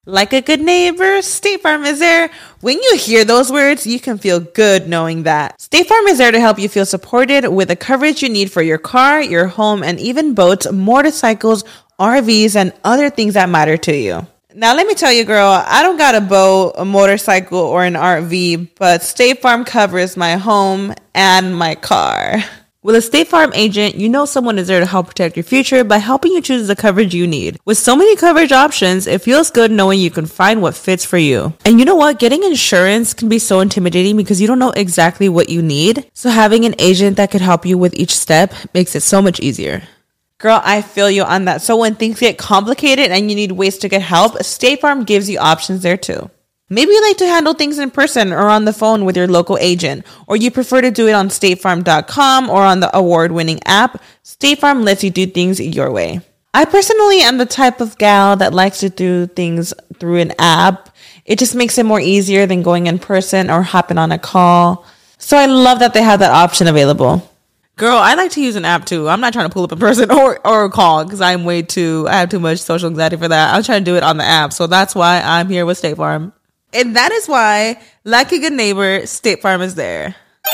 Like a good neighbor, State Farm is there. When you hear those words, you can feel good knowing that. State Farm is there to help you feel supported with the coverage you need for your car, your home, and even boats, motorcycles, RVs, and other things that matter to you. Now, let me tell you, girl, I don't got a boat, a motorcycle, or an RV, but State Farm covers my home and my car. With a State Farm agent, you know someone is there to help protect your future by helping you choose the coverage you need. With so many coverage options, it feels good knowing you can find what fits for you. And you know what? Getting insurance can be so intimidating because you don't know exactly what you need. So having an agent that could help you with each step makes it so much easier. Girl, I feel you on that. So when things get complicated and you need ways to get help, State Farm gives you options there too. Maybe you like to handle things in person or on the phone with your local agent, or you prefer to do it on statefarm.com or on the award-winning app. State Farm lets you do things your way. I personally am the type of gal that likes to do things through an app. It just makes it more easier than going in person or hopping on a call. So I love that they have that option available. Girl, I like to use an app too. I'm not trying to pull up in person or call because I have too much social anxiety for that. I'm trying to do it on the app. So that's why I'm here with State Farm. And that is why, like a good neighbor, State Farm is there.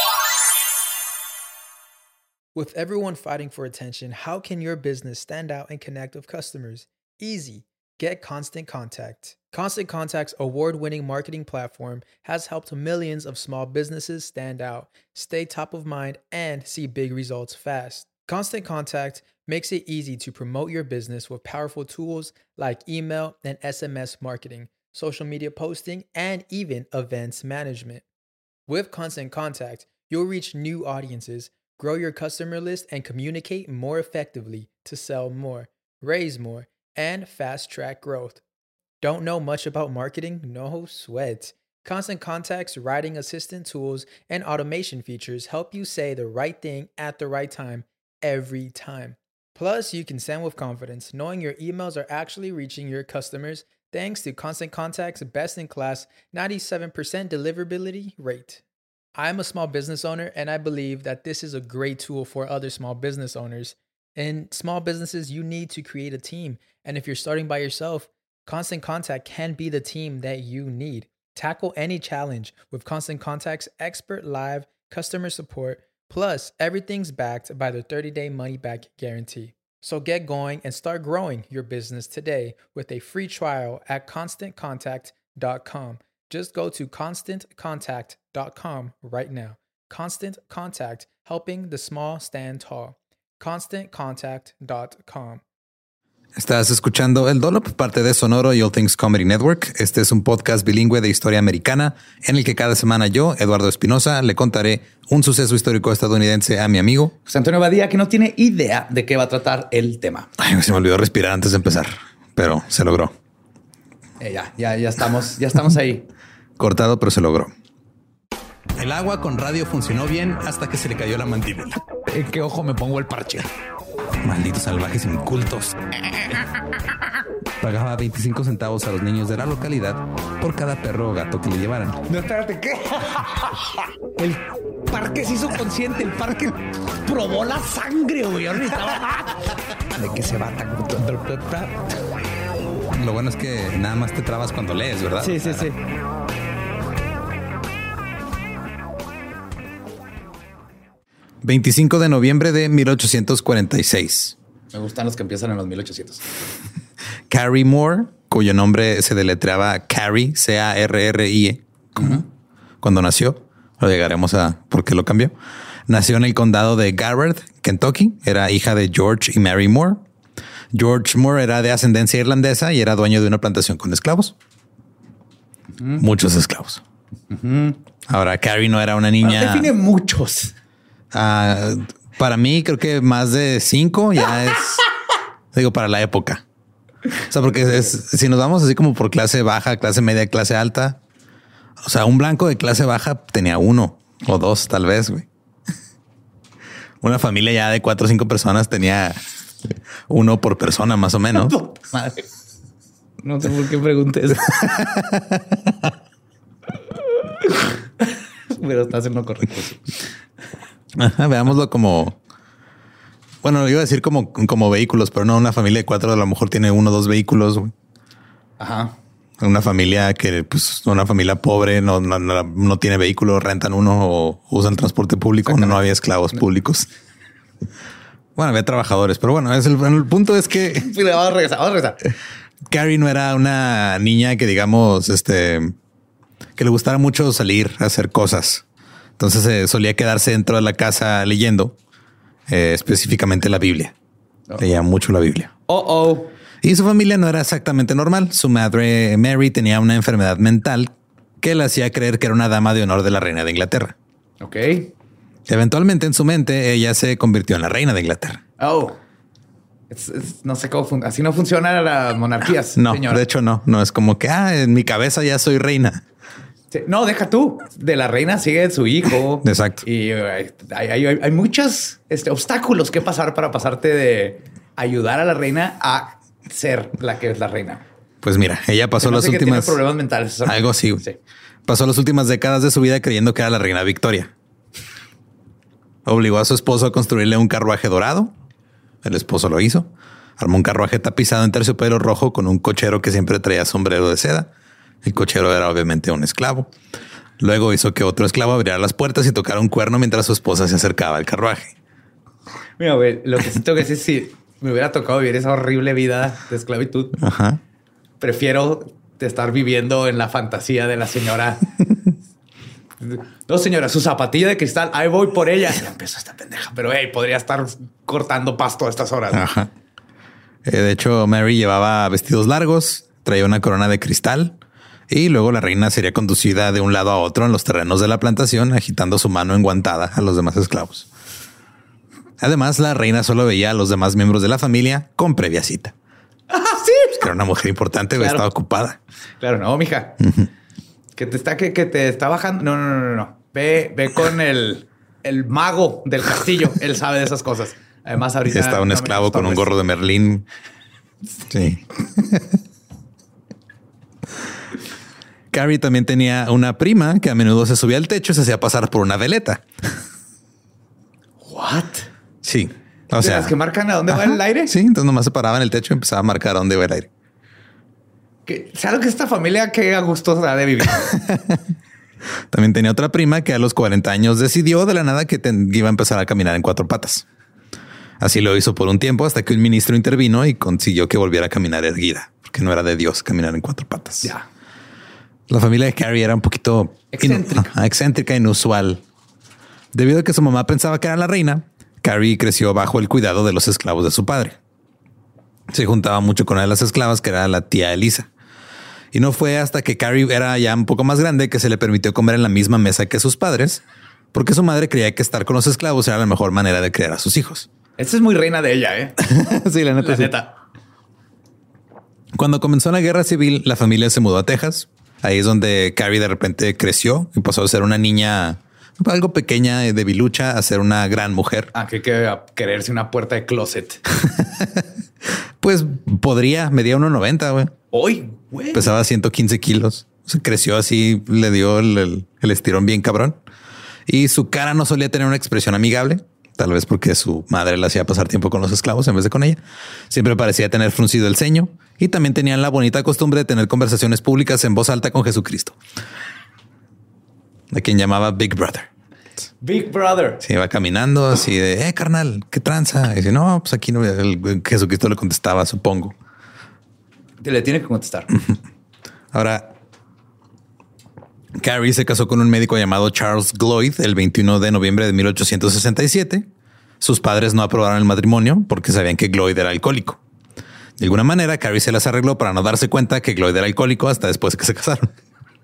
With everyone fighting for attention, how can your business stand out and connect with customers? Easy. Get Constant Contact. Constant Contact's award-winning marketing platform has helped millions of small businesses stand out, stay top of mind, and see big results fast. Constant Contact makes it easy to promote your business with powerful tools like email and SMS marketing, social media posting, and even events management. With Constant Contact, you'll reach new audiences, grow your customer list, and communicate more effectively to sell more, raise more, and fast-track growth. Don't know much about marketing? No sweat. Constant Contact's writing assistant tools and automation features help you say the right thing at the right time every time. Plus, you can send with confidence, knowing your emails are actually reaching your customers thanks to Constant Contact's best-in-class 97% deliverability rate. I'm a small business owner, and I believe that this is a great tool for other small business owners. In small businesses, you need to create a team, and if you're starting by yourself, Constant Contact can be the team that you need. Tackle any challenge with Constant Contact's expert live customer support, plus everything's backed by the 30-day money-back guarantee. So get going and start growing your business today with a free trial at ConstantContact.com. Just go to ConstantContact.com right now. Constant Contact, helping the small stand tall. ConstantContact.com. Estás escuchando El Dollop, parte de Sonoro y All Things Comedy Network. Este es un podcast bilingüe de historia americana en el que cada semana yo, Eduardo Espinosa, le contaré un suceso histórico estadounidense a mi amigo José Antonio Badía, que no tiene idea de qué va a tratar el tema. Ay, se me olvidó respirar antes de empezar, pero se logró. Ya estamos ahí. Cortado, pero se logró. El agua con radio funcionó bien hasta que se le cayó la mandíbula. ¿En qué ojo me pongo el parche? Malditos salvajes incultos. Pagaba 25 centavos a los niños de la localidad por cada perro o gato que le llevaran. No, espérate, ¿qué? El parque se hizo consciente. El parque probó la sangre, güey. ¿De qué se va? Lo bueno es que nada más te trabas cuando lees, ¿verdad? Sí. 25 de noviembre de 1846. Me gustan los que empiezan en los 1800. Carrie Moore, cuyo nombre se deletreaba Carrie, C-A-R-R-I-E, cuando nació. Lo llegaremos a por qué lo cambió. Nació en el condado de Garrett, Kentucky. Era hija de George y Mary Moore. George Moore era de ascendencia irlandesa y era dueño de una plantación con esclavos. Muchos esclavos. Ahora, Carrie no era una niña... Define muchos. Para mí creo que más de 5 ya es, digo, para la época. O sea, porque si nos vamos así como por clase baja, clase media, clase alta, o sea, un blanco de clase baja tenía 1 o 2 tal vez, güey. Una familia ya de 4 o 5 personas tenía 1 por persona más o menos. Madre. No sé por qué preguntes. Pero estás en lo correcto. Ajá, veámoslo como... Bueno, iba a decir como vehículos, pero no, una familia de 4 a lo mejor tiene 1 o 2 vehículos. Güey. Ajá. Una familia que, pues, una familia pobre, no tiene vehículo, rentan uno o usan transporte público. No había esclavos públicos. Bueno, había trabajadores, pero bueno, el punto es que Vamos a regresar. Carrie no era una niña que, digamos, que le gustara mucho salir a hacer cosas. Entonces solía quedarse dentro de la casa leyendo, específicamente la Biblia. Leía mucho la Biblia. Y su familia no era exactamente normal. Su madre, Mary, tenía una enfermedad mental que le hacía creer que era una dama de honor de la reina de Inglaterra. Ok. Eventualmente, en su mente, ella se convirtió en la reina de Inglaterra. No sé cómo así no funcionan las monarquías. No, señora. de hecho no. No es como que en mi cabeza ya soy reina. Sí. No, deja tú. De la reina sigue su hijo. Exacto. Y hay muchos obstáculos que pasar para pasarte de ayudar a la reina a ser la que es la reina. Pues mira, ella pasó las Que últimas... tiene problemas mentales. Algo así. Sí. Pasó las últimas décadas de su vida creyendo que era la reina Victoria. Obligó a su esposo a construirle un carruaje dorado. El esposo lo hizo. Armó un carruaje tapizado en terciopelo rojo con un cochero que siempre traía sombrero de seda. El cochero era obviamente un esclavo. Luego hizo que otro esclavo abriera las puertas y tocara un cuerno mientras su esposa se acercaba al carruaje. Mira, güey, lo que sí tengo que decir, si me hubiera tocado vivir esa horrible vida de esclavitud, prefiero estar viviendo en la fantasía de la señora. No, señora, su zapatilla de cristal, ahí voy por ella. Ya empezó esta pendeja, pero podría estar cortando pasto a estas horas. Ajá. De hecho, Mary llevaba vestidos largos, traía una corona de cristal y luego la reina sería conducida de un lado a otro en los terrenos de la plantación, agitando su mano enguantada a los demás esclavos. Además, la reina solo veía a los demás miembros de la familia con previa cita. Ah, sí. Pues que era una mujer importante, Claro. estaba ocupada. Claro, no, mija. Que te está bajando. No. Ve con el mago del castillo. Él sabe de esas cosas. Además, ahorita Estaba un esclavo con un gorro de Merlín. Sí. Carrie también tenía una prima que a menudo se subía al techo y se hacía pasar por una veleta. What? Sí. O ¿De sea, las que marcan a dónde va el aire? Sí, entonces nomás se paraba en el techo y empezaba a marcar a dónde iba el aire. ¿Sabes que esta familia qué a gusto ha de vivir? También tenía otra prima que a los 40 años decidió de la nada que iba a empezar a caminar en 4 patas. Así lo hizo por un tiempo hasta que un ministro intervino y consiguió que volviera a caminar erguida, porque no era de Dios caminar en 4 patas. Ya. La familia de Carrie era un poquito excéntrica, inusual. Debido a que su mamá pensaba que era la reina, Carrie creció bajo el cuidado de los esclavos de su padre. Se juntaba mucho con una de las esclavas, que era la tía Elisa. Y no fue hasta que Carrie era ya un poco más grande que se le permitió comer en la misma mesa que sus padres, porque su madre creía que estar con los esclavos era la mejor manera de criar a sus hijos. Esta es muy reina de ella, ¿eh? Sí, la neta. La Sí. neta. Cuando comenzó la guerra civil, la familia se mudó a Texas. Ahí es donde Carrie de repente creció y pasó a ser una niña algo pequeña, debilucha, a ser una gran mujer. Que quererse una puerta de closet. Pues medía 1.90, güey. Hoy, güey. Pesaba 115 kilos. Se creció así, le dio el estirón bien cabrón. Y su cara no solía tener una expresión amigable, tal vez porque su madre le hacía pasar tiempo con los esclavos en vez de con ella. Siempre parecía tener fruncido el ceño y también tenían la bonita costumbre de tener conversaciones públicas en voz alta con Jesucristo, a quien llamaba Big Brother. Big Brother. Se iba caminando así de, carnal, ¿qué tranza? Y dice, no, pues aquí no. Jesucristo le contestaba, supongo. Te le tiene que contestar. Ahora, Carrie se casó con un médico llamado Charles Gloyd el 21 de noviembre de 1867. Sus padres no aprobaron el matrimonio porque sabían que Gloyd era alcohólico. De alguna manera, Carrie se las arregló para no darse cuenta que Gloyd era alcohólico hasta después que se casaron.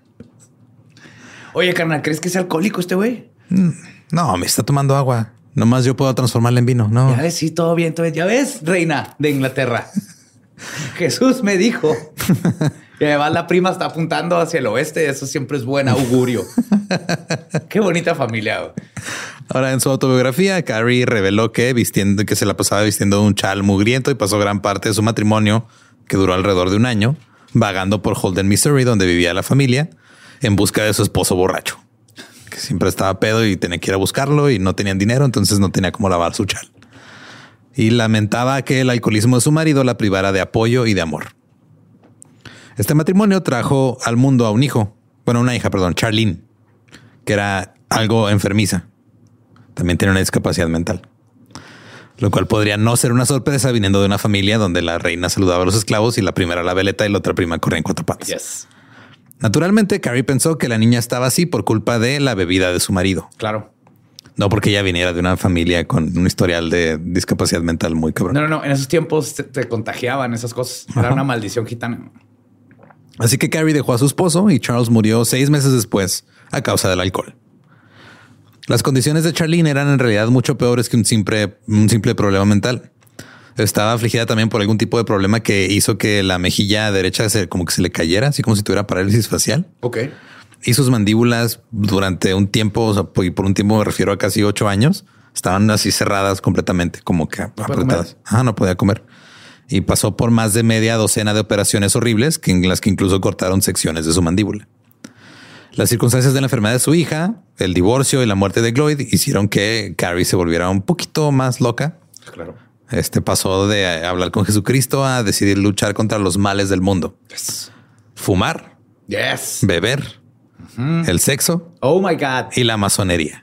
Oye, carnal, ¿crees que es alcohólico este güey? No, me está tomando agua. Nomás yo puedo transformarla en vino. No. Ya ves, sí, todo bien. Ya ves, reina de Inglaterra. Jesús me dijo. Y además la prima está apuntando hacia el oeste. Eso siempre es buen augurio. Qué bonita familia, güey. Ahora, en su autobiografía, Carrie reveló que se la pasaba vistiendo un chal mugriento y pasó gran parte de su matrimonio, que duró alrededor de un año, vagando por Holden, Missouri, donde vivía la familia, en busca de su esposo borracho, que siempre estaba pedo y tenía que ir a buscarlo y no tenían dinero, entonces no tenía cómo lavar su chal. Y lamentaba que el alcoholismo de su marido la privara de apoyo y de amor. Este matrimonio trajo al mundo a una hija, Charlene, que era algo enfermiza. También tiene una discapacidad mental, lo cual podría no ser una sorpresa viniendo de una familia donde la reina saludaba a los esclavos y la primera la veleta y la otra prima corría en cuatro patas. Yes. Naturalmente, Carrie pensó que la niña estaba así por culpa de la bebida de su marido. Claro. No porque ella viniera de una familia con un historial de discapacidad mental muy cabrón. No. En esos tiempos te contagiaban esas cosas. Era una maldición gitana. Así que Carrie dejó a su esposo y Charles murió 6 meses después a causa del alcohol. Las condiciones de Charlene eran en realidad mucho peores que un simple problema mental. Estaba afligida también por algún tipo de problema que hizo que la mejilla derecha como que se le cayera, así como si tuviera parálisis facial. Ok. Y sus mandíbulas durante un tiempo, y por un tiempo me refiero a casi 8 años, estaban así cerradas completamente, como que apretadas. No podía comer. Y pasó por más de media docena de operaciones horribles en las que incluso cortaron secciones de su mandíbula. Las circunstancias de la enfermedad de su hija, el divorcio y la muerte de Gloyd hicieron que Carrie se volviera un poquito más loca. Claro. Pasó de hablar con Jesucristo a decidir luchar contra los males del mundo. Yes. Fumar. Yes. Beber. El sexo. Oh my God. Y la masonería.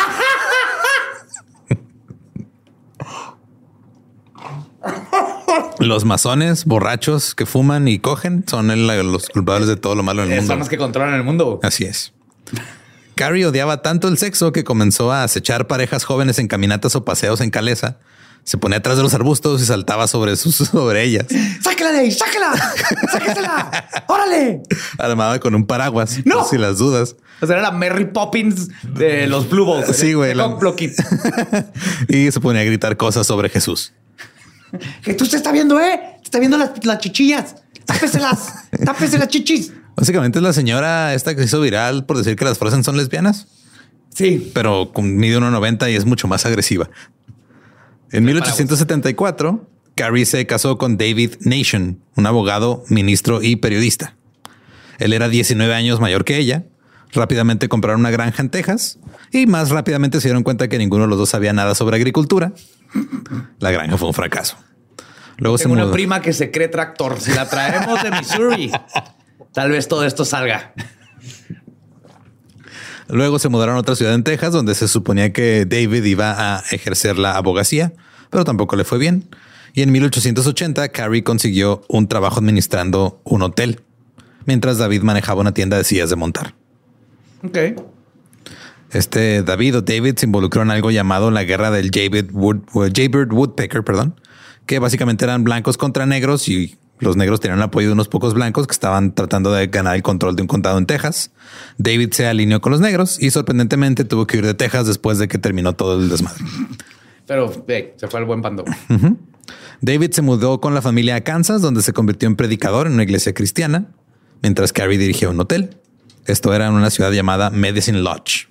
Los masones, borrachos que fuman y cogen son los culpables de todo lo malo en el mundo. Son los que controlan el mundo. Así es. Carrie odiaba tanto el sexo que comenzó a acechar parejas jóvenes en caminatas o paseos en Calesa. Se ponía atrás de los arbustos y saltaba sobre ellas. ¡Sáquela de ahí! ¡Sáquela! ¡Sáquesela! ¡Órale! Armada con un paraguas. ¡No! Si las dudas. O sea, era la Mary Poppins de los Blue Balls. Sí, güey. Y se ponía a gritar cosas sobre Jesús. Jesús te está viendo, Te está viendo las chichillas. Tápeselas. Tápese las chichis. Básicamente es la señora esta que se hizo viral por decir que las Frozen son lesbianas. Sí. Pero mide 1.90 y es mucho más agresiva. En 1874, Carrie se casó con David Nation, un abogado, ministro y periodista. Él era 19 años mayor que ella. Rápidamente compraron una granja en Texas y más rápidamente se dieron cuenta que ninguno de los dos sabía nada sobre agricultura. La granja fue un fracaso. Luego Tengo una prima que se cree tractor. Si la traemos de Missouri, tal vez todo esto salga. Luego se mudaron a otra ciudad en Texas donde se suponía que David iba a ejercer la abogacía, pero tampoco le fue bien. Y en 1880 Carrie consiguió un trabajo administrando un hotel, mientras David manejaba una tienda de sillas de montar. Ok. David se involucró en algo llamado la guerra del Jaybird Woodpecker, que básicamente eran blancos contra negros y los negros tenían el apoyo de unos pocos blancos que estaban tratando de ganar el control de un condado en Texas. David se alineó con los negros y sorprendentemente tuvo que huir de Texas después de que terminó todo el desmadre. Pero se fue al buen bando. David se mudó con la familia a Kansas, donde se convirtió en predicador en una iglesia cristiana, mientras Carrie dirigía un hotel. Esto era en una ciudad llamada Medicine Lodge.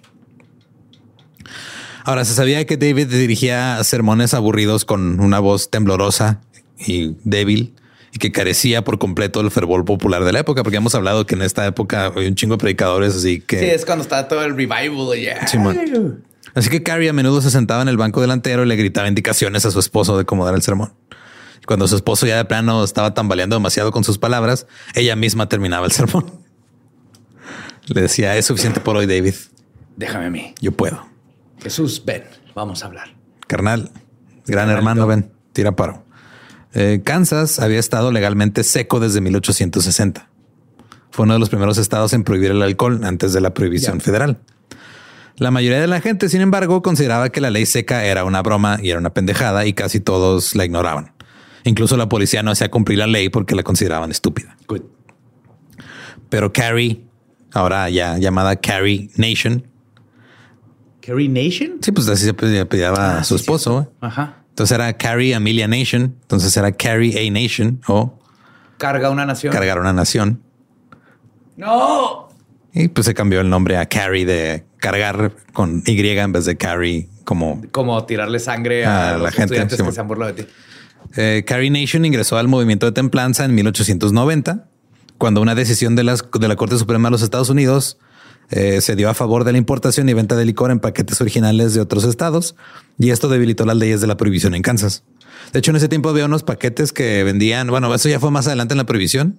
Ahora, se sabía que David dirigía sermones aburridos con una voz temblorosa y débil y que carecía por completo del fervor popular de la época, porque hemos hablado que en esta época hay un chingo de predicadores, así que... Sí, es cuando está todo el revival. Yeah. Sí, así que Carrie a menudo se sentaba en el banco delantero y le gritaba indicaciones a su esposo de cómo dar el sermón. Cuando su esposo ya de plano estaba tambaleando demasiado con sus palabras, ella misma terminaba el sermón. Le decía, es suficiente por hoy, David. Déjame a mí. Yo puedo. Jesús, ven, vamos a hablar. Carnal, gran hermano, ven, tira paro. Kansas había estado legalmente seco desde 1860. Fue uno de los primeros estados en prohibir el alcohol antes de la prohibición federal. La mayoría de la gente, sin embargo, consideraba que la ley seca era una broma y era una pendejada y casi todos la ignoraban. Incluso la policía no hacía cumplir la ley porque la consideraban estúpida. Good. Pero Carrie, ahora ya llamada Carrie Nation. ¿Carrie Nation? Sí, pues así se apellidaba a su esposo. Sí. Ajá. Entonces era Carrie Amelia Nation. Entonces era Carrie A Nation o Carga una nación. Cargar una nación. No. Y pues se cambió el nombre a Carrie de cargar con Y en vez de Carrie como tirarle sangre a la los gente estudiantes que se han burlado de ti. Carrie Nation ingresó al movimiento de templanza en 1890, cuando una decisión de la Corte Suprema de los Estados Unidos se dio a favor de la importación y venta de licor en paquetes originales de otros estados, y esto debilitó las leyes de la prohibición en Kansas. De hecho, en ese tiempo había unos paquetes que vendían, bueno, eso ya fue más adelante en la prohibición,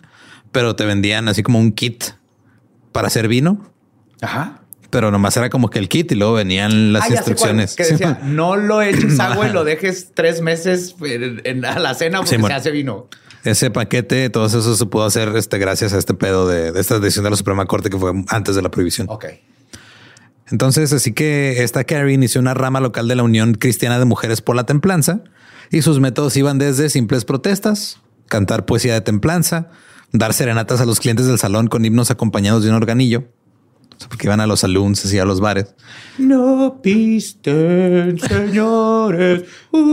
pero te vendían así como un kit para hacer vino. Ajá. Pero nomás era como que el kit y luego venían las instrucciones. Que decía, no lo eches agua y lo dejes 3 meses a la cena porque se hace vino. Ese paquete, todo eso se pudo hacer gracias a este pedo de esta decisión de la Suprema Corte que fue antes de la prohibición. Ok. Entonces, así que esta Carrie inició una rama local de la Unión Cristiana de Mujeres por la Templanza y sus métodos iban desde simples protestas, cantar poesía de templanza, dar serenatas a los clientes del salón con himnos acompañados de un organillo, porque iban a los saloons y a los bares. No pisten, señores.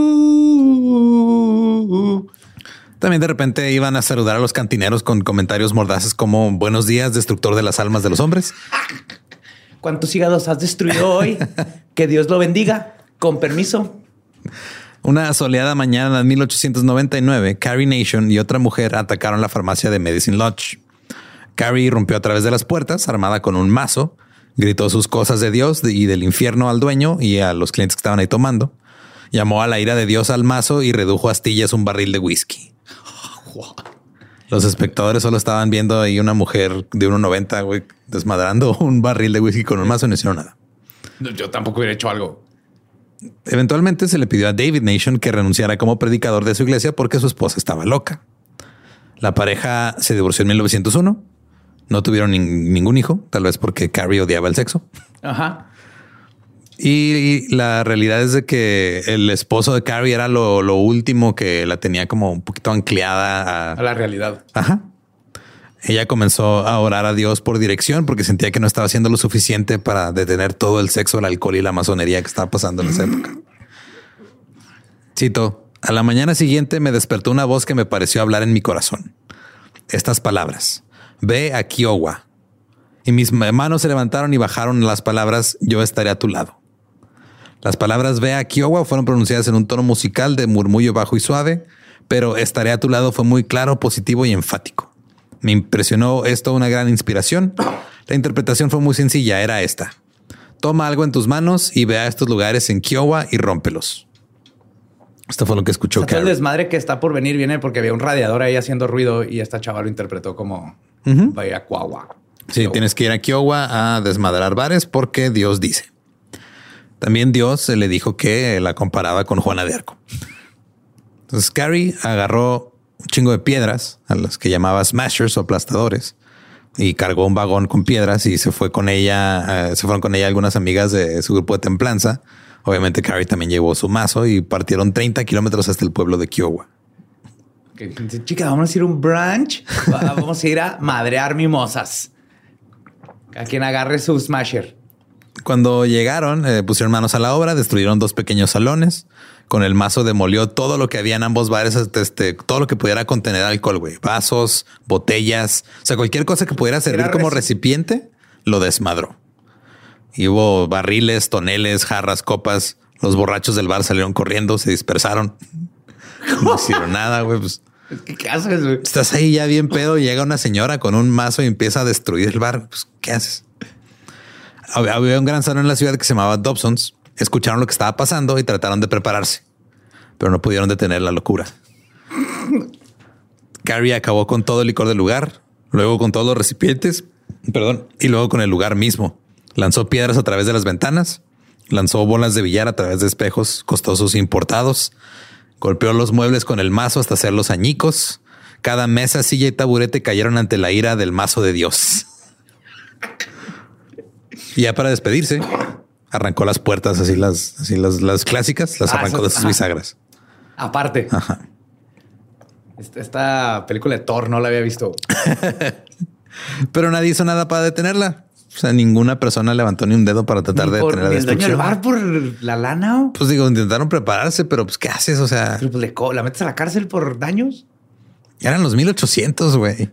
También de repente iban a saludar a los cantineros con comentarios mordaces como buenos días, destructor de las almas de los hombres. ¿Cuántos hígados has destruido hoy? Que Dios lo bendiga. Con permiso. Una soleada mañana en 1899, Carrie Nation y otra mujer atacaron la farmacia de Medicine Lodge. Carrie rompió a través de las puertas armada con un mazo, gritó sus cosas de Dios y del infierno al dueño y a los clientes que estaban ahí tomando. Llamó a la ira de Dios al mazo y redujo a astillas un barril de whisky. Los espectadores solo estaban viendo ahí una mujer de 1.90, güey, desmadrando un barril de whisky con un mazo y no hicieron nada. Yo tampoco hubiera hecho algo. Eventualmente se le pidió a David Nation que renunciara como predicador de su iglesia porque su esposa estaba loca. La pareja se divorció en 1901. No tuvieron ningún hijo, tal vez porque Carrie odiaba el sexo. Ajá. Y la realidad es de que el esposo de Carrie era lo último que la tenía como un poquito ancleada a la realidad. Ajá. Ella comenzó a orar a Dios por dirección porque sentía que no estaba haciendo lo suficiente para detener todo el sexo, el alcohol y la masonería que estaba pasando en esa época. Cito: a la mañana siguiente me despertó una voz que me pareció hablar en mi corazón. Estas palabras: ve a Kiowa. Y mis manos se levantaron y bajaron las palabras: yo estaré a tu lado. Las palabras ve a Kiowa fueron pronunciadas en un tono musical de murmullo bajo y suave, pero estaré a tu lado fue muy claro, positivo y enfático. Me impresionó esto, una gran inspiración. La interpretación fue muy sencilla, era esta: toma algo en tus manos y ve a estos lugares en Kiowa y rómpelos. Esto fue lo que escuchó Carrie. El desmadre que está por venir viene porque había un radiador ahí haciendo ruido y esta chava lo interpretó como vaya Kiowa. Sí, Kiowa. Tienes que ir a Kiowa a desmadrar bares porque Dios dice. También Dios se le dijo que la comparaba con Juana de Arco. Entonces Carrie agarró un chingo de piedras a las que llamaba smashers o aplastadores y cargó un vagón con piedras y se fue con ella. Se fueron con ella algunas amigas de su grupo de templanza. Obviamente Carrie también llevó su mazo y partieron 30 kilómetros hasta el pueblo de Kiowa. Okay. Chica, vamos a ir a un brunch. Vamos a ir a madrear mimosas. A quien agarre su smasher. Cuando llegaron, pusieron manos a la obra, destruyeron 2 pequeños salones. Con el mazo demolió todo lo que había en ambos bares, todo lo que pudiera contener alcohol, güey. Vasos, botellas, o sea, cualquier cosa que pudiera servir como recipiente, lo desmadró. Y hubo barriles, toneles, jarras, copas. Los borrachos del bar salieron corriendo, se dispersaron. No hicieron nada, güey. Pues, ¿qué haces, güey? Estás ahí ya bien pedo. Llega una señora con un mazo y empieza a destruir el bar. Pues, ¿qué haces? Había un gran salón en la ciudad que se llamaba Dobson's. Escucharon lo que estaba pasando y trataron de prepararse, pero no pudieron detener la locura. Carrie acabó con todo el licor del lugar, luego con todos los recipientes, y luego con el lugar mismo. Lanzó piedras a través de las ventanas, lanzó bolas de billar a través de espejos costosos importados, golpeó los muebles con el mazo hasta hacerlos añicos. Cada mesa, silla y taburete cayeron ante la ira del mazo de Dios. Y ya para despedirse, arrancó las puertas, así las clásicas, las arrancó de sus bisagras. Aparte. Ajá. Esta película de Thor no la había visto. Pero nadie hizo nada para detenerla. O sea, ninguna persona levantó ni un dedo para tratar de detener la destrucción. ¿El bar por la lana? Pues digo, intentaron prepararse, pero pues ¿qué haces? O sea, pero pues la metes a la cárcel por daños. Eran los 1800, güey.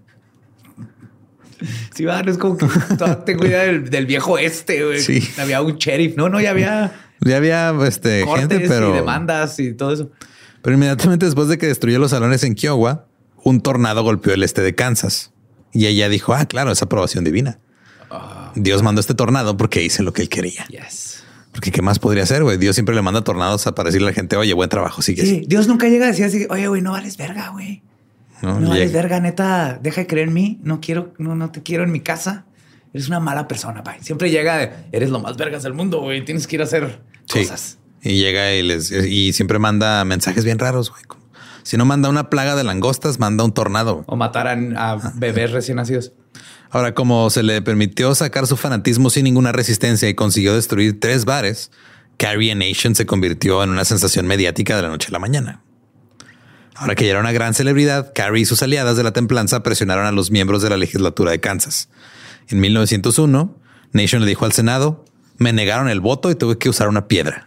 Sí, es como que tengo idea del viejo güey. Sí. Había un sheriff. No, ya había cortes gente, pero y demandas y todo eso. Pero inmediatamente después de que destruyó los salones en Kiowa, un tornado golpeó el este de Kansas y ella dijo: claro, es aprobación divina. Dios mandó este tornado porque hice lo que él quería. Yes. Porque ¿qué más podría hacer, güey? Dios siempre le manda tornados para decirle a la gente: oye, buen trabajo, sigue. Sí, Dios nunca llega a decir así: oye, güey, no vales verga, güey. No vales verga, neta. Deja de creer en mí. No te quiero en mi casa. Eres una mala persona, güey. Siempre llega, eres lo más vergas del mundo, güey. Tienes que ir a hacer cosas. Y llega y siempre manda mensajes bien raros, güey. Si no manda una plaga de langostas, manda un tornado. Güey. O matar a bebés recién nacidos. Ahora, como se le permitió sacar su fanatismo sin ninguna resistencia y consiguió destruir 3 bares, Carrie a Nation se convirtió en una sensación mediática de la noche a la mañana. Ahora que ya era una gran celebridad, Carrie y sus aliadas de la templanza presionaron a los miembros de la legislatura de Kansas. En 1901, Nation le dijo al Senado, me negaron el voto y tuve que usar una piedra.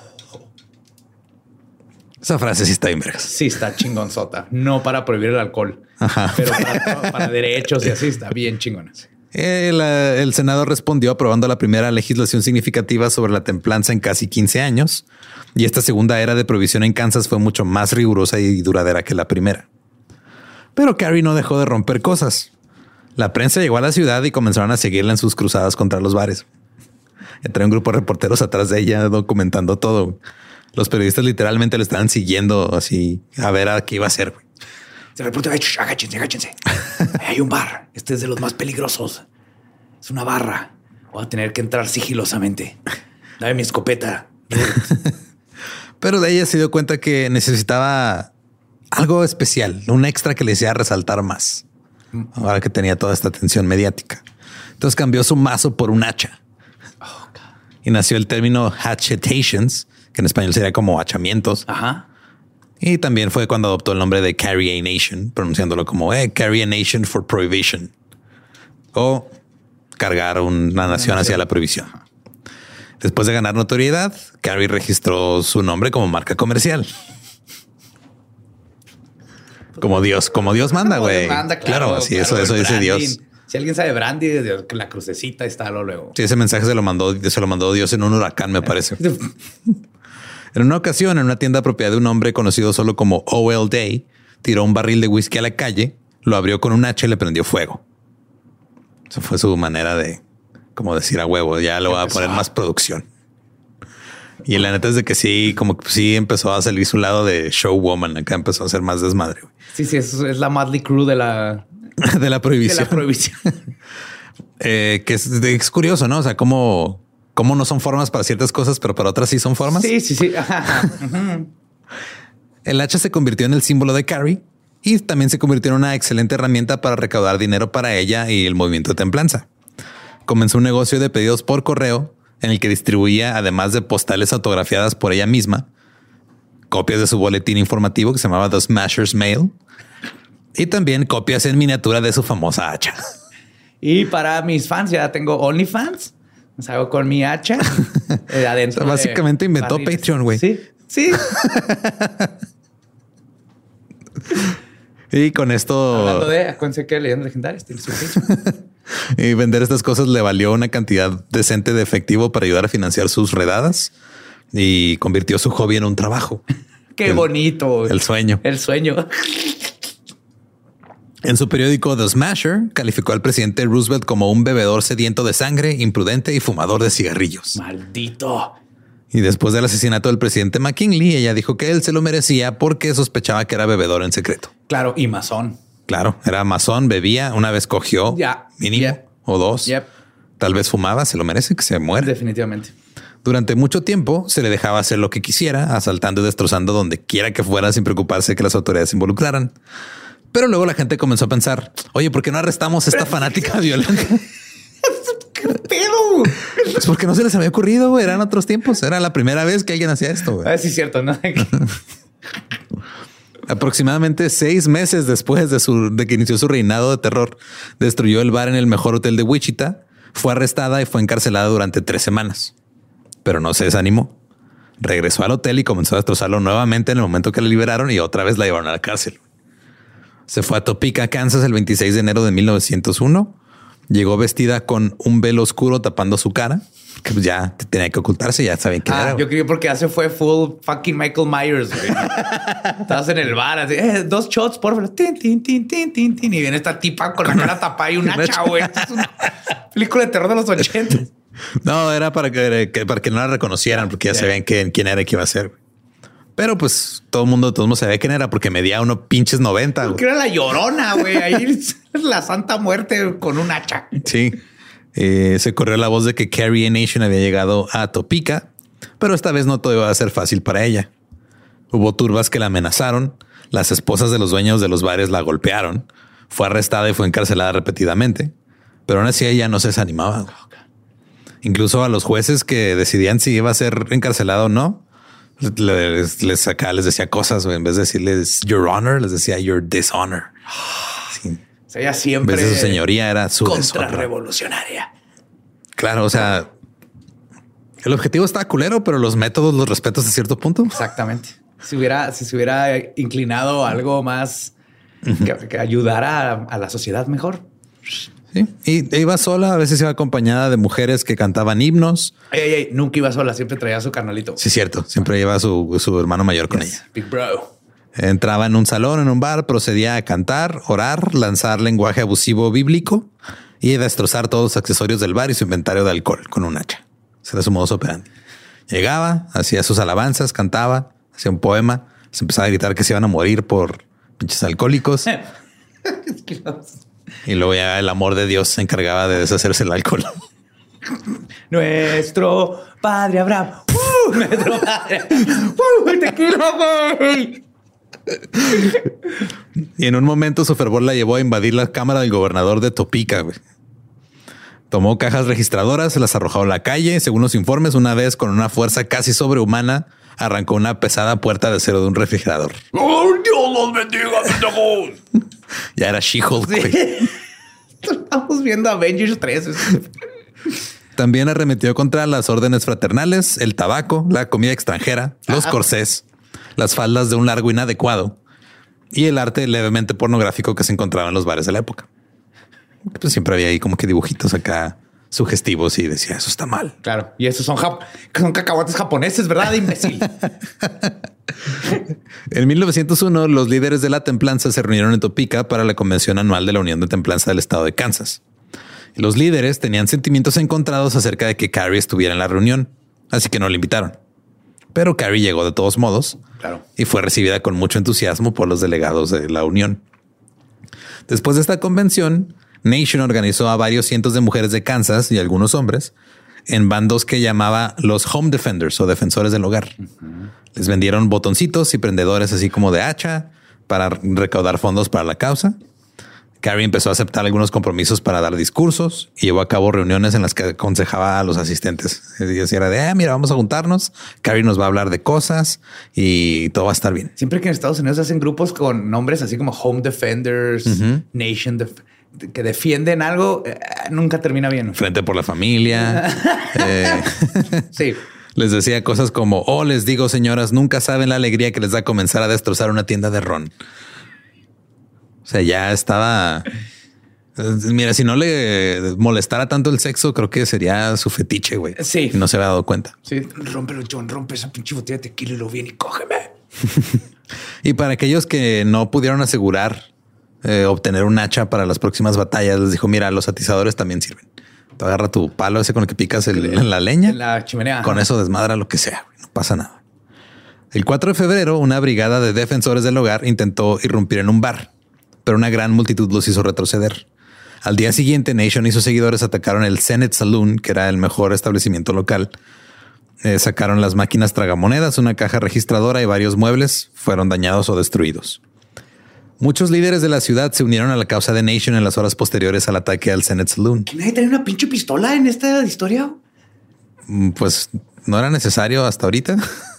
Esa frase sí está bien vergas. Sí está chingonzota. No para prohibir el alcohol, pero para derechos y así está bien chingona. El Senado respondió aprobando la primera legislación significativa sobre la templanza en casi 15 años. Y esta segunda era de prohibición en Kansas fue mucho más rigurosa y duradera que la primera. Pero Carrie no dejó de romper cosas. La prensa llegó a la ciudad y comenzaron a seguirla en sus cruzadas contra los bares. Entró un grupo de reporteros atrás de ella documentando todo. Los periodistas literalmente le estaban siguiendo así a ver a qué iba a hacer. Se reportero, agáchense. Hay un bar. Este es de los más peligrosos. Es una barra. Voy a tener que entrar sigilosamente. Dame mi escopeta. Pero de ella se dio cuenta que necesitaba algo especial, un extra que le hiciera resaltar más. Ahora que tenía toda esta atención mediática. Entonces cambió su mazo por un hacha. Y nació el término hatchetations, que en español sería como hachamientos. Ajá. Y también fue cuando adoptó el nombre de Carrie a Nation, pronunciándolo como Carrie a Nation for Prohibition. O cargar una nación hacia la prohibición. Después de ganar notoriedad, Carrie registró su nombre como marca comercial. Como Dios manda, güey. Claro, sí, eso dice Dios. Si alguien sabe brandy, la crucecita está luego. Sí, ese mensaje se lo mandó Dios en un huracán, me parece. En una ocasión, en una tienda propiedad de un hombre conocido solo como O.L. Day, tiró un barril de whisky a la calle, lo abrió con un hacha y le prendió fuego. Esa fue su manera de, como decir a huevo, ya lo voy a poner más producción. Y la neta es de que sí, como que sí empezó a salir su lado de showwoman. Acá empezó a hacer más desmadre. Güey. Sí, eso es la Motley Crue de la prohibición. De la prohibición. Que es curioso, ¿no? O sea, cómo no son formas para ciertas cosas, pero para otras sí son formas. Sí. El hacha se convirtió en el símbolo de Carrie y también se convirtió en una excelente herramienta para recaudar dinero para ella y el movimiento de templanza. Comenzó un negocio de pedidos por correo en el que distribuía, además de postales autografiadas por ella misma, copias de su boletín informativo que se llamaba The Smasher's Mail y también copias en miniatura de su famosa hacha. Y para mis fans, ya tengo OnlyFans. Salgo con mi hacha adentro. O sea, básicamente inventó barriles. Patreon, güey. Sí. Y con esto... Hablando de, acuérdense que Leyendas Legendarias tiene su Patreon. Y vender estas cosas le valió una cantidad decente de efectivo para ayudar a financiar sus redadas y convirtió su hobby en un trabajo. Qué bonito. El sueño. El sueño. En su periódico The Smasher calificó al presidente Roosevelt como un bebedor sediento de sangre, imprudente y fumador de cigarrillos. Maldito. Y después del asesinato del presidente McKinley, ella dijo que él se lo merecía porque sospechaba que era bebedor en secreto. Claro, y masón. Claro, era masón, bebía, una vez cogió, mínimo, o dos. Tal vez fumaba, se lo merece, que se muere. Definitivamente. Durante mucho tiempo se le dejaba hacer lo que quisiera, asaltando y destrozando donde quiera que fuera sin preocuparse de que las autoridades se involucraran. Pero luego la gente comenzó a pensar, oye, ¿por qué no arrestamos a esta fanática violenta? ¿Qué pedo? Pues porque no se les había ocurrido, güey. Eran otros tiempos. Era la primera vez que alguien hacía esto, güey. Sí, es cierto, ¿no? Aproximadamente 6 meses después de que inició su reinado de terror, destruyó el bar en el mejor hotel de Wichita, fue arrestada y fue encarcelada durante 3 semanas. Pero no se desanimó. Regresó al hotel y comenzó a destrozarlo nuevamente en el momento que la liberaron y otra vez la llevaron a la cárcel. Se fue a Topeka, Kansas, el 26 de enero de 1901. Llegó vestida con un velo oscuro tapando su cara, que ya tenía que ocultarse. Ya saben quién era. Yo creo porque hace fue full fucking Michael Myers. Estabas en el bar, así, 2 shots, por favor. Tin, tin, tin, tin, tin, tin. Y viene esta tipa con la cara tapada y un hacha, güey. Es una película de terror de los 80. No, era para que no la reconocieran, porque ya sabían quién era y qué iba a ser. Pero pues todo el mundo sabía quién era porque medía unos pinches 90. Porque era la Llorona, güey. Ahí es la Santa Muerte con un hacha. Sí. Se corrió la voz de que Carrie Nation había llegado a Topeka, pero esta vez no todo iba a ser fácil para ella. Hubo turbas que la amenazaron. Las esposas de los dueños de los bares la golpearon. Fue arrestada y fue encarcelada repetidamente, pero aún así ella no se desanimaba. Incluso a los jueces que decidían si iba a ser encarcelada o no, les decía cosas. En vez de decirles your honor, les decía your dishonor. Sí. O sea, ella siempre en vez de su señoría era su contrarrevolucionaria. Claro, o sea, el objetivo estaba culero, pero los métodos los respeto hasta cierto punto. Exactamente. Si se hubiera inclinado a algo más que ayudara a la sociedad mejor. Sí. Y iba sola, a veces iba acompañada de mujeres que cantaban himnos. Nunca iba sola, siempre traía a su carnalito. Sí, cierto. Siempre lleva a su hermano mayor con ella. Big bro. Entraba en un salón, en un bar, procedía a cantar, orar, lanzar lenguaje abusivo bíblico y destrozar todos los accesorios del bar y su inventario de alcohol con un hacha. Ese era su modus operandi. Llegaba, hacía sus alabanzas, cantaba, hacía un poema, se empezaba a gritar que se iban a morir por pinches alcohólicos. Y luego ya el amor de Dios se encargaba de deshacerse el alcohol. Nuestro padre Abraham. Nuestro padre. Tequila, güey. Y en un momento su fervor la llevó a invadir la cámara del gobernador de Topeka. Güey. Tomó cajas registradoras, se las arrojó a la calle. Según los informes, una vez con una fuerza casi sobrehumana, arrancó una pesada puerta de acero de un refrigerador. ¡Oh, Dios los bendiga, pendejos! Ya era She-Hulk. Sí. Estamos viendo Avengers 3. También arremetió contra las órdenes fraternales, el tabaco, la comida extranjera, los corsés, las faldas de un largo inadecuado y el arte levemente pornográfico que se encontraba en los bares de la época. Pues siempre había ahí como que dibujitos acá sugestivos y decía eso está mal. Claro. Y esos son cacahuates japoneses, ¿verdad? Imbécil. En 1901, los líderes de la templanza se reunieron en Topeka para la convención anual de la Unión de Templanza del estado de Kansas. Los líderes tenían sentimientos encontrados acerca de que Carrie estuviera en la reunión, así que no la invitaron. Pero Carrie llegó de todos modos. Claro. Y fue recibida con mucho entusiasmo por los delegados de la Unión. Después de esta convención, Nation organizó a varios cientos de mujeres de Kansas y algunos hombres en bandos que llamaba los Home Defenders o defensores del hogar. Les vendieron botoncitos y prendedores así como de hacha para recaudar fondos para la causa. Carrie empezó a aceptar algunos compromisos para dar discursos y llevó a cabo reuniones en las que aconsejaba a los asistentes. Y decía era de, mira, vamos a juntarnos. Carrie nos va a hablar de cosas y todo va a estar bien. Siempre que en Estados Unidos hacen grupos con nombres así como Home Defenders, Nation que defienden algo, nunca termina bien. Frente por la familia. Sí. Les decía cosas como, les digo, señoras, nunca saben la alegría que les da comenzar a destrozar una tienda de ron. O sea, ya estaba... Mira, si no le molestara tanto el sexo, creo que sería su fetiche, güey. Sí. Y no se había dado cuenta. Sí. Rómpelo, John. Rompe esa pinche botella de tequila y lo viene y cógeme. Y para aquellos que no pudieron asegurar obtener un hacha para las próximas batallas, les dijo, mira, los atizadores también sirven. Te agarra tu palo ese con el que picas la leña. En la chimenea. Con eso desmadra lo que sea. No pasa nada. El 4 de febrero, una brigada de defensores del hogar intentó irrumpir en un bar, pero una gran multitud los hizo retroceder. Al día siguiente, Nation y sus seguidores atacaron el Senate Saloon, que era el mejor establecimiento local. Sacaron las máquinas tragamonedas, una caja registradora y varios muebles fueron dañados o destruidos. Muchos líderes de la ciudad se unieron a la causa de Nation en las horas posteriores al ataque al Senate Saloon. ¿Que nadie trae una pinche pistola en esta historia? Pues no era necesario hasta ahorita.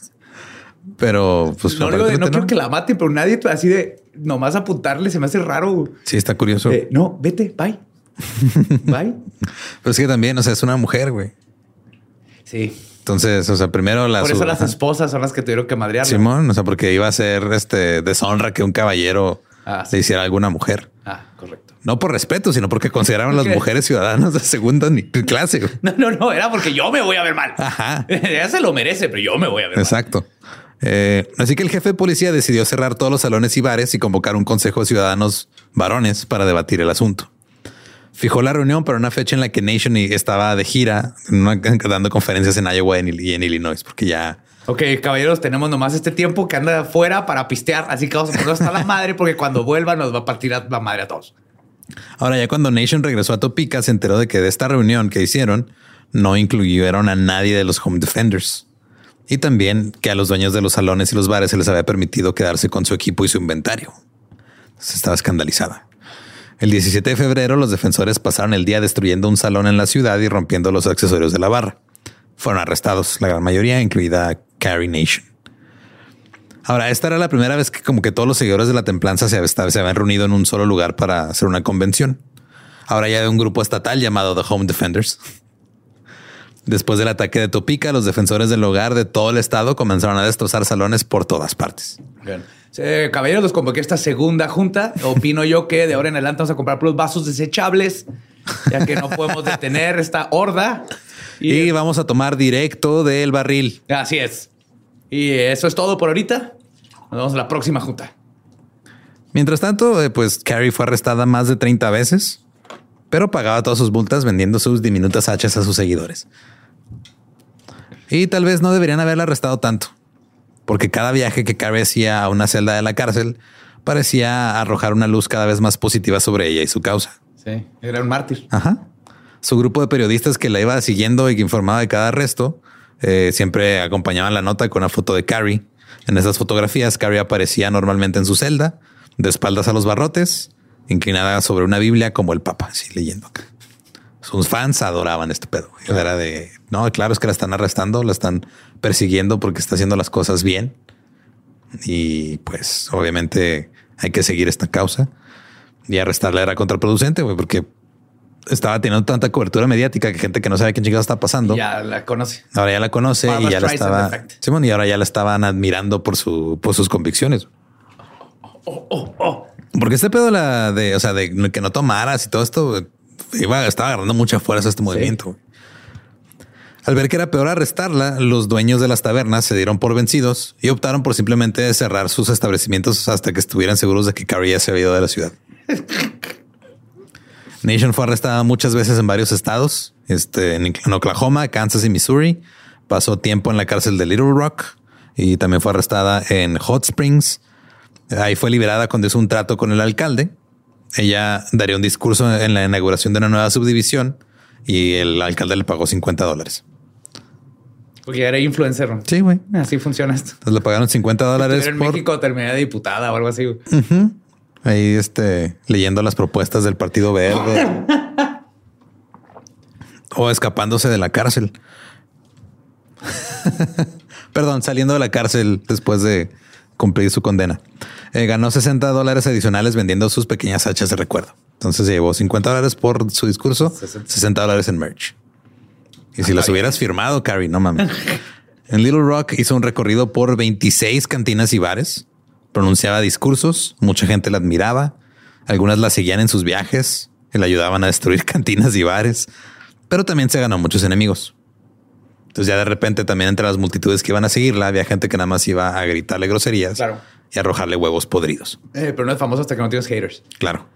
Pero pues no quiero que la mate, pero nadie así de nomás apuntarle se me hace raro. Sí, está curioso. No, vete, bye. Bye. Pero es que también, o sea, es una mujer, güey. Sí. Entonces, o sea, primero por eso las esposas son las que tuvieron que madrearla. Simón, o sea, porque iba a ser deshonra que un caballero le hiciera a alguna mujer. Correcto. No por respeto, sino porque consideraban las mujeres ciudadanas de segunda clase. No, era porque yo me voy a ver mal. Ajá. Ella se lo merece, pero yo me voy a ver Exacto. Así que el jefe de policía decidió cerrar todos los salones y bares y convocar un consejo de ciudadanos varones para debatir el asunto. Fijó la reunión para una fecha en la que Nation estaba de gira, dando conferencias en Iowa y en Illinois, porque ya Ok, caballeros, tenemos nomás este tiempo que anda afuera para pistear, así que vamos a ponernos hasta la madre porque cuando vuelva nos va a partir la madre a todos. Ahora, ya cuando Nation regresó a Topeka, se enteró de que de esta reunión que hicieron no incluyeron a nadie de los Home Defenders. Y también que a los dueños de los salones y los bares se les había permitido quedarse con su equipo y su inventario. Entonces estaba escandalizada. El 17 de febrero, los defensores pasaron el día destruyendo un salón en la ciudad y rompiendo los accesorios de la barra. Fueron arrestados, la gran mayoría, incluida Carrie Nation. Ahora, esta era la primera vez que como que todos los seguidores de la templanza se habían reunido en un solo lugar para hacer una convención. Ahora ya hay un grupo estatal llamado The Home Defenders. Después del ataque de Topeka, los defensores del hogar de todo el estado comenzaron a destrozar salones por todas partes. Bien. Caballeros, los convoqué a esta segunda junta. Opino yo que de ahora en adelante vamos a comprar los vasos desechables, ya que no podemos detener esta horda. Y vamos a tomar directo del barril. Así es. Y eso es todo por ahorita. Nos vemos en la próxima junta. Mientras tanto, pues Carrie fue arrestada más de 30 veces, pero pagaba todas sus multas vendiendo sus diminutas hachas a sus seguidores. Y tal vez no deberían haberla arrestado tanto, porque cada viaje que Carrie hacía a una celda de la cárcel parecía arrojar una luz cada vez más positiva sobre ella y su causa. Sí, era un mártir. Ajá. Su grupo de periodistas que la iba siguiendo y que informaba de cada arresto siempre acompañaban la nota con una foto de Carrie. En esas fotografías, Carrie aparecía normalmente en su celda, de espaldas a los barrotes, inclinada sobre una Biblia como el Papa, así leyendo acá. Sus fans adoraban este pedo. Era de, no, claro, es que la están arrestando, la están persiguiendo porque está haciendo las cosas bien. Y pues obviamente hay que seguir esta causa. Y arrestarla era contraproducente, güey, porque estaba teniendo tanta cobertura mediática que gente que no sabe quién chingado está pasando. Ya la conoce. Ahora ya la conoce y ya la estaba. Simón, y ahora ya la estaban admirando por sus convicciones. Porque este pedo de que no tomaras y todo esto estaba agarrando mucha fuerza este movimiento. Al ver que era peor arrestarla, los dueños de las tabernas se dieron por vencidos y optaron por simplemente cerrar sus establecimientos hasta que estuvieran seguros de que Carrie ya se había ido de la ciudad. Nation fue arrestada muchas veces en varios estados, en Oklahoma, Kansas y Missouri. Pasó tiempo en la cárcel de Little Rock y también fue arrestada en Hot Springs. Ahí fue liberada cuando hizo un trato con el alcalde. Ella daría un discurso en la inauguración de una nueva subdivisión y el alcalde le pagó $50. Porque era influencer, ¿no? Sí, güey. Así funciona esto. Entonces le pagaron $50 en México terminé de diputada o algo así. Ahí leyendo las propuestas del Partido Verde o escapándose de la cárcel. Perdón, saliendo de la cárcel después de cumplir su condena. Ganó $60 adicionales vendiendo sus pequeñas hachas de recuerdo. Entonces se llevó $50 por su discurso, $60 en merch. Y si las hubieras firmado, Carrie, no mames. En Little Rock hizo un recorrido por 26 cantinas y bares. Pronunciaba discursos, mucha gente la admiraba, algunas la seguían en sus viajes y le ayudaban a destruir cantinas y bares, pero también se ganó muchos enemigos. Entonces ya de repente también entre las multitudes que iban a seguirla había gente que nada más iba a gritarle groserías y arrojarle huevos podridos. Pero no es famoso hasta que no tienes haters. Claro.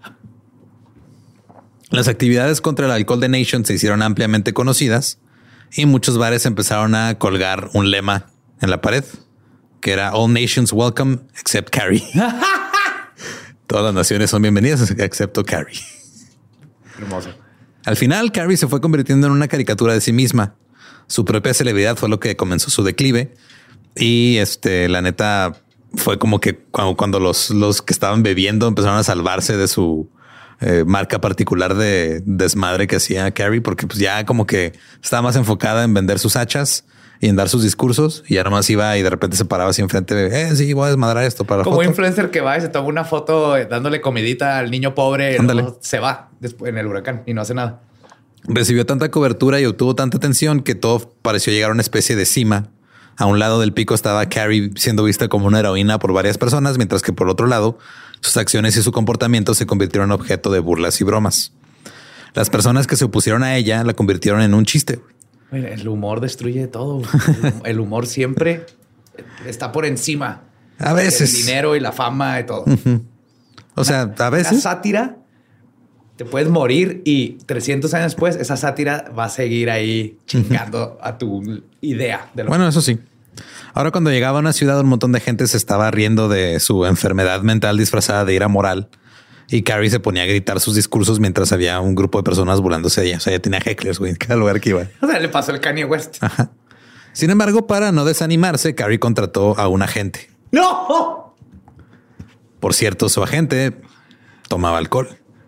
Las actividades contra el alcohol de Nation se hicieron ampliamente conocidas y muchos bares empezaron a colgar un lema en la pared que era All Nations Welcome except Carrie. Todas las naciones son bienvenidas excepto Carrie. Hermoso. Al final, Carrie se fue convirtiendo en una caricatura de sí misma. Su propia celebridad fue lo que comenzó su declive. Y la neta fue como que cuando los que estaban bebiendo empezaron a salvarse de su marca particular de desmadre que hacía Carrie, porque pues ya como que estaba más enfocada en vender sus hachas y en dar sus discursos y ya nomás iba y de repente se paraba así enfrente de sí, voy a desmadrar esto para la como foto. Influencer que va y se toma una foto dándole comidita al niño pobre. Se va después en el huracán y no hace nada. Recibió tanta cobertura y obtuvo tanta atención que todo pareció llegar a una especie de cima. A un lado del pico estaba Carrie siendo vista como una heroína por varias personas, mientras que por otro lado sus acciones y su comportamiento se convirtieron en objeto de burlas y bromas. Las personas que se opusieron a ella la convirtieron en un chiste. El humor destruye todo. El humor siempre está por encima. A veces. El dinero y la fama y todo. O sea, a veces. La sátira, te puedes morir y 300 años después esa sátira va a seguir ahí chingando a tu idea. Bueno, eso sí. Ahora, cuando llegaba a una ciudad, un montón de gente se estaba riendo de su enfermedad mental disfrazada de ira moral. Y Carrie se ponía a gritar sus discursos mientras había un grupo de personas burlándose de ella. O sea, ella tenía hecklers, güey, en cada lugar que iba. O sea, le pasó el Kanye West. Ajá. Sin embargo, para no desanimarse, Carrie contrató a un agente. ¡No! Por cierto, su agente tomaba alcohol.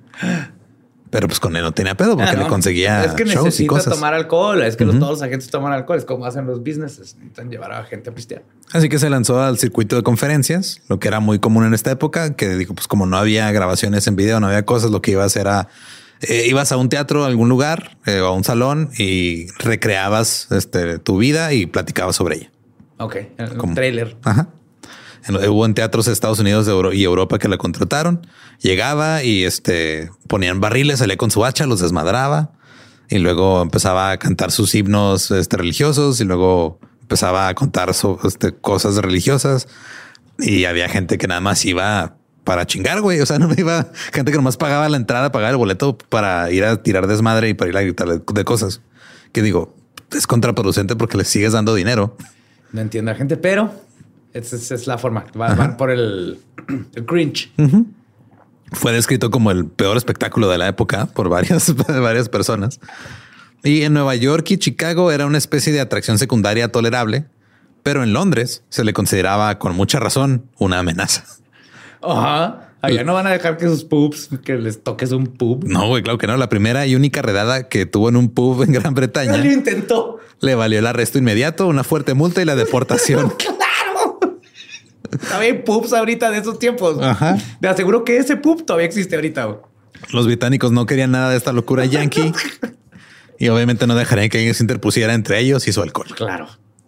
Pero pues con él no tenía pedo porque le conseguía es que shows y necesita cosas. tomar alcohol. Es que todos los agentes toman alcohol. Es como hacen los businesses. Necesitan llevar a gente a pistear. Así que se lanzó al circuito de conferencias, lo que era muy común en esta época, que dijo, pues como no había grabaciones en video, no había cosas, lo que iba a hacer era, ibas a un teatro, a algún lugar o a un salón y recreabas tu vida y platicabas sobre ella. Ok, un trailer. Ajá. Hubo en teatros de Estados Unidos y Europa que la contrataron. Llegaba y ponían barriles, salía con su hacha, los desmadraba y luego empezaba a cantar sus himnos religiosos y luego empezaba a contar cosas religiosas y había gente que nada más iba para chingar, güey. O sea, no me iba gente que nomás pagaba la entrada, pagaba el boleto para ir a tirar desmadre y para ir a gritar de cosas que digo, es contraproducente porque le sigues dando dinero. No entiendo a la gente, pero esa es la forma. Van por el cringe. Fue descrito como el peor espectáculo de la época por varias personas. Y en Nueva York y Chicago era una especie de atracción secundaria tolerable, pero en Londres se le consideraba con mucha razón una amenaza. Ajá. Allá no van a dejar que sus pubs, que les toques un pub. No, güey, claro que no. La primera y única redada que tuvo en un pub en Gran Bretaña. Lo intentó. Le valió el arresto inmediato, una fuerte multa y la deportación. ¡Claro! Todavía pubs ahorita de esos tiempos. Ajá. Te aseguro que ese pub todavía existe ahorita. Güey. Los británicos no querían nada de esta locura yankee y obviamente no dejarían que alguien se interpusiera entre ellos y su alcohol. Claro.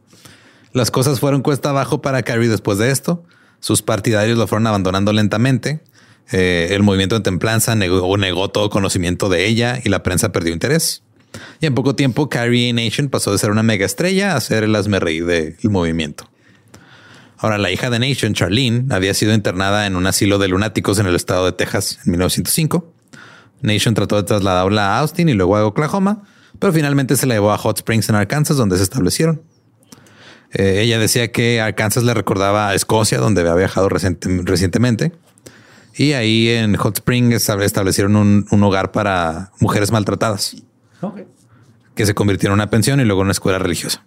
Las cosas fueron cuesta abajo para Carrie después de esto. Sus partidarios lo fueron abandonando lentamente. El movimiento de templanza negó todo conocimiento de ella y la prensa perdió interés. Y en poco tiempo, Carrie Nation pasó de ser una mega estrella a ser el hazmerreír del movimiento. Ahora, la hija de Nation, Charlene, había sido internada en un asilo de lunáticos en el estado de Texas en 1905. Nation trató de trasladarla a Austin y luego a Oklahoma, pero finalmente se la llevó a Hot Springs en Arkansas, donde se establecieron. Ella decía que Arkansas le recordaba a Escocia, donde había viajado recientemente. Y ahí en Hot Springs establecieron un hogar para mujeres maltratadas. Okay. Que se convirtió en una pensión y luego en una escuela religiosa.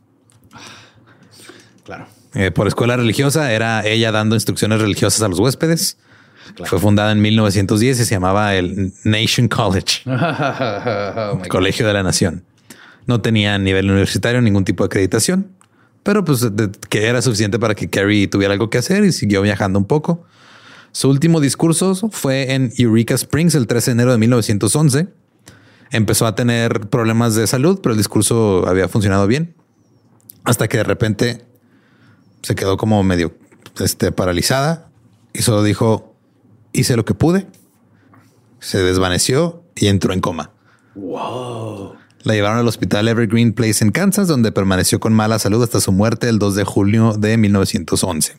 Claro. Por escuela religiosa era ella dando instrucciones religiosas a los huéspedes. Claro. Fue fundada en 1910 y se llamaba el Nation College. Colegio de la Nación. No tenía nivel universitario, ningún tipo de acreditación, pero pues que era suficiente para que Carrie tuviera algo que hacer y siguió viajando un poco. Su último discurso fue en Eureka Springs el 13 de enero de 1911. Empezó a tener problemas de salud, pero el discurso había funcionado bien hasta que de repente se quedó como medio paralizada y solo dijo: hice lo que pude. Se desvaneció y entró en coma. Wow. La llevaron al hospital Evergreen Place en Kansas, donde permaneció con mala salud hasta su muerte el 2 de julio de 1911.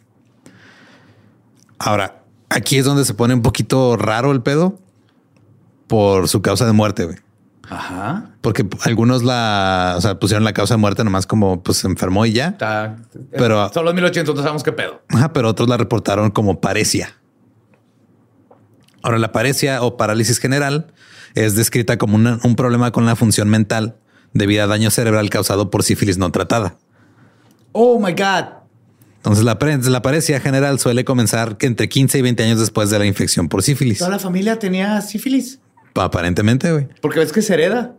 Ahora, aquí es donde se pone un poquito raro el pedo por su causa de muerte, güey. Ajá. Porque algunos pusieron la causa de muerte nomás como pues se enfermó y ya. Pero son los 1800, no sabemos qué pedo. Ajá, pero otros la reportaron como paresia. Ahora, la paresia o parálisis general es descrita como un problema con la función mental debido a daño cerebral causado por sífilis no tratada. Oh my God. Entonces la paresia general suele comenzar entre 15 y 20 años después de la infección por sífilis. ¿Toda la familia tenía sífilis? Aparentemente, güey. Porque ves que se hereda.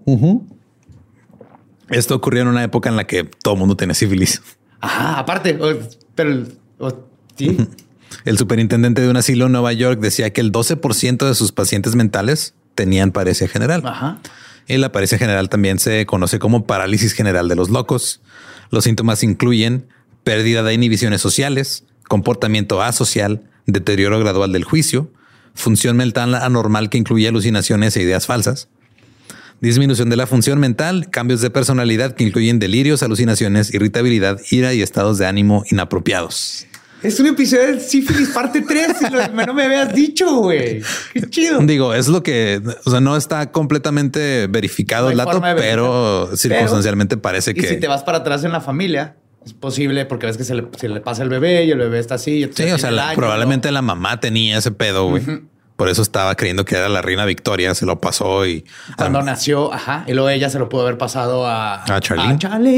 Esto ocurrió en una época en la que todo el mundo tenía sífilis. Ajá, aparte. Pero sí. El superintendente de un asilo en Nueva York decía que el 12% de sus pacientes mentales tenían paresia general. Ajá. Y la paresia general también se conoce como parálisis general de los locos. Los síntomas incluyen pérdida de inhibiciones sociales, comportamiento asocial, deterioro gradual del juicio, función mental anormal que incluye alucinaciones e ideas falsas, disminución de la función mental, cambios de personalidad que incluyen delirios, alucinaciones, irritabilidad, ira y estados de ánimo inapropiados. Es un episodio del sífilis parte 3. No me habías dicho, güey. Qué chido. Digo, es lo que, o sea, no está completamente verificado el dato, pero circunstancialmente parece que... Y si te vas para atrás en la familia, Es posible porque ves que se le pasa el bebé y el bebé está así. Sí, o sea, probablemente la mamá tenía ese pedo, güey. Por eso estaba creyendo que era la reina Victoria, se lo pasó y... Cuando nació, y luego ella se lo pudo haber pasado a Charlene.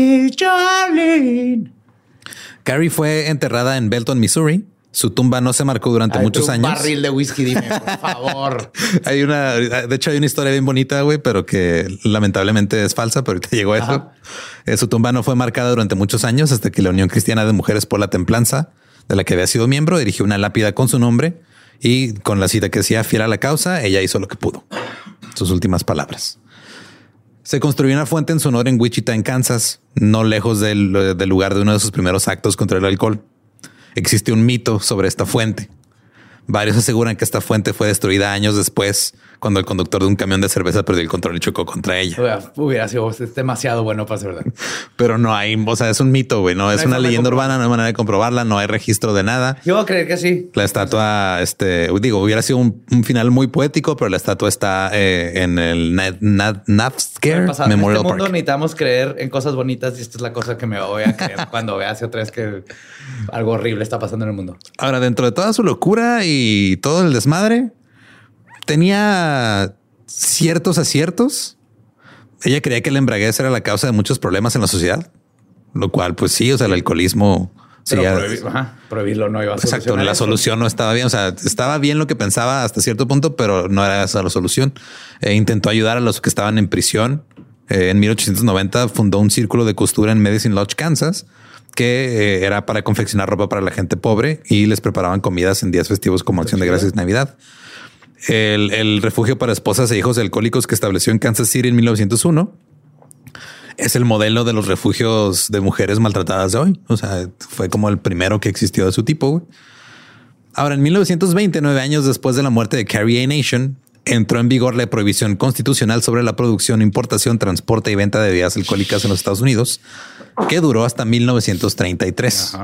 Charlene. Carrie fue enterrada en Belton, Missouri. Su tumba no se marcó durante muchos años. Un barril de whisky, dime, por favor. De hecho, hay una historia bien bonita, güey, pero que lamentablemente es falsa, pero ahorita llegó a eso. Su tumba no fue marcada durante muchos años hasta que la Unión Cristiana de Mujeres por la Templanza, de la que había sido miembro, dirigió una lápida con su nombre y con la cita que decía fiel a la causa, ella hizo lo que pudo. Sus últimas palabras. Se construyó una fuente en su honor en Wichita, en Kansas, no lejos del lugar de uno de sus primeros actos contra el alcohol. Existe un mito sobre esta fuente. Varios aseguran que esta fuente fue destruida años después, cuando el conductor de un camión de cerveza perdió el control y chocó contra ella. Hubiera sido demasiado bueno para ser verdad. Pero no hay, o sea, es un mito, güey. No es una leyenda urbana, no hay manera de comprobarla, no hay registro de nada. Yo voy a creer que sí. La estatua, hubiera sido un final muy poético, pero la estatua está en el Navscare Memorial Park. En este mundo Park. Necesitamos creer en cosas bonitas y esta es la cosa que me voy a creer cuando vea hacia atrás que algo horrible está pasando en el mundo. Ahora, dentro de toda su locura y todo el desmadre, tenía ciertos aciertos. Ella creía que la embriaguez era la causa de muchos problemas en la sociedad, lo cual, pues sí, o sea, el alcoholismo. Prohibirlo no iba a solucionar. Exacto, la solución no estaba bien. O sea, estaba bien lo que pensaba hasta cierto punto, pero no era esa la solución. Intentó ayudar a los que estaban en prisión. En 1890 fundó un círculo de costura en Medicine Lodge, Kansas, que era para confeccionar ropa para la gente pobre y les preparaban comidas en días festivos como acción de gracias y Navidad. El refugio para esposas e hijos de alcohólicos que estableció en Kansas City en 1901 es el modelo de los refugios de mujeres maltratadas de hoy. O sea, fue como el primero que existió de su tipo, güey. Ahora, en 1920, 9 años después de la muerte de Carrie A. Nation, entró en vigor la prohibición constitucional sobre la producción, importación, transporte y venta de bebidas alcohólicas en los Estados Unidos, que duró hasta 1933.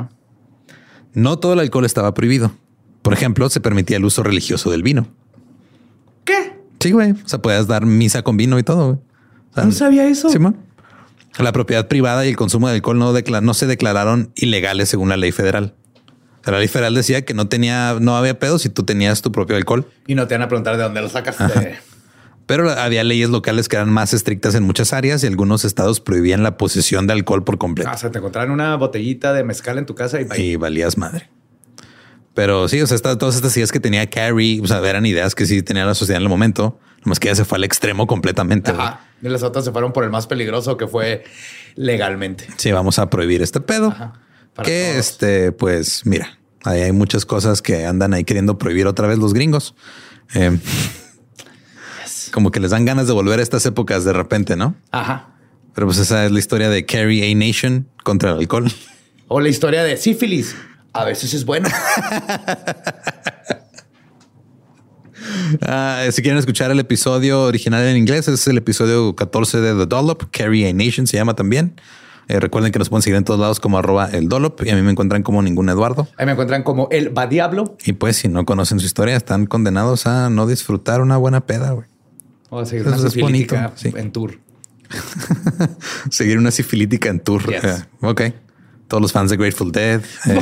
No todo el alcohol estaba prohibido. Por ejemplo, se permitía el uso religioso del vino. ¿Qué? Sí, güey. O sea, podías dar misa con vino y todo, güey. O sea, no sabía eso. Simón. La propiedad privada y el consumo de alcohol no se declararon ilegales según la ley federal. O sea, la ley federal decía que no había pedo si tú tenías tu propio alcohol. Y no te van a preguntar de dónde lo sacas. Pero había leyes locales que eran más estrictas en muchas áreas y algunos estados prohibían la posesión de alcohol por completo. O sea, te encontraron una botellita de mezcal en tu casa y valías madre. Pero sí, o sea, todas estas ideas que tenía Carrie, o sea, eran ideas que sí tenía la sociedad en el momento, nomás que ella se fue al extremo completamente. Y las otras se fueron por el más peligroso, que fue legalmente. Sí, vamos a prohibir este pedo. Que todos. Pues mira, ahí hay muchas cosas que andan ahí queriendo prohibir otra vez los gringos. Como que les dan ganas de volver a estas épocas de repente, ¿no? Pero pues esa es la historia de Carrie A. Nation contra el alcohol. O la historia de sífilis. A veces es bueno. Si quieren escuchar el episodio original en inglés, es el episodio 14 de The Dollop. Carrie A. Nation se llama también. Recuerden que nos pueden seguir en todos lados como @eldollop y a mí me encuentran como Ningún Eduardo. Ahí me encuentran como El Va Diablo. Y pues si no conocen su historia, están condenados a no disfrutar una buena peda, güey. O a seguir una sifilítica en tour. Seguir una sifilítica en tour. Yes. Ok. Todos los fans de Grateful Dead,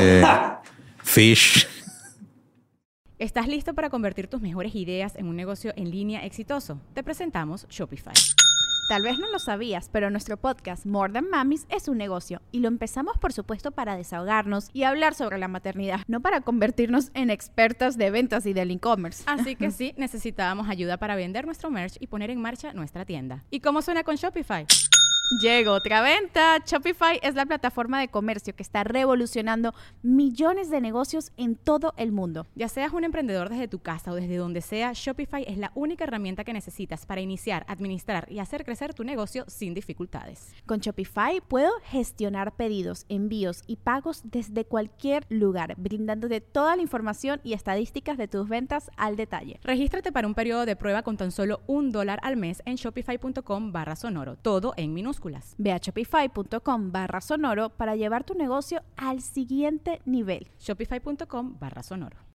Fish. ¿Estás listo para convertir tus mejores ideas en un negocio en línea exitoso? Te presentamos Shopify. Tal vez no lo sabías, pero nuestro podcast More Than Mamis es un negocio y lo empezamos por supuesto para desahogarnos y hablar sobre la maternidad, no para convertirnos en expertas de ventas y del e-commerce. Así que sí, necesitábamos ayuda para vender nuestro merch y poner en marcha nuestra tienda. ¿Y cómo suena con Shopify? Llegó otra venta. Shopify es la plataforma de comercio que está revolucionando millones de negocios en todo el mundo. Ya seas un emprendedor desde tu casa o desde donde sea, Shopify es la única herramienta que necesitas para iniciar, administrar y hacer crecer tu negocio sin dificultades. Con Shopify puedo gestionar pedidos, envíos y pagos desde cualquier lugar, brindándote toda la información y estadísticas de tus ventas al detalle. Regístrate para un periodo de prueba con tan solo $1 al mes en shopify.com/sonoro, todo en minúsculas. Ve a shopify.com/sonoro para llevar tu negocio al siguiente nivel. Shopify.com/sonoro.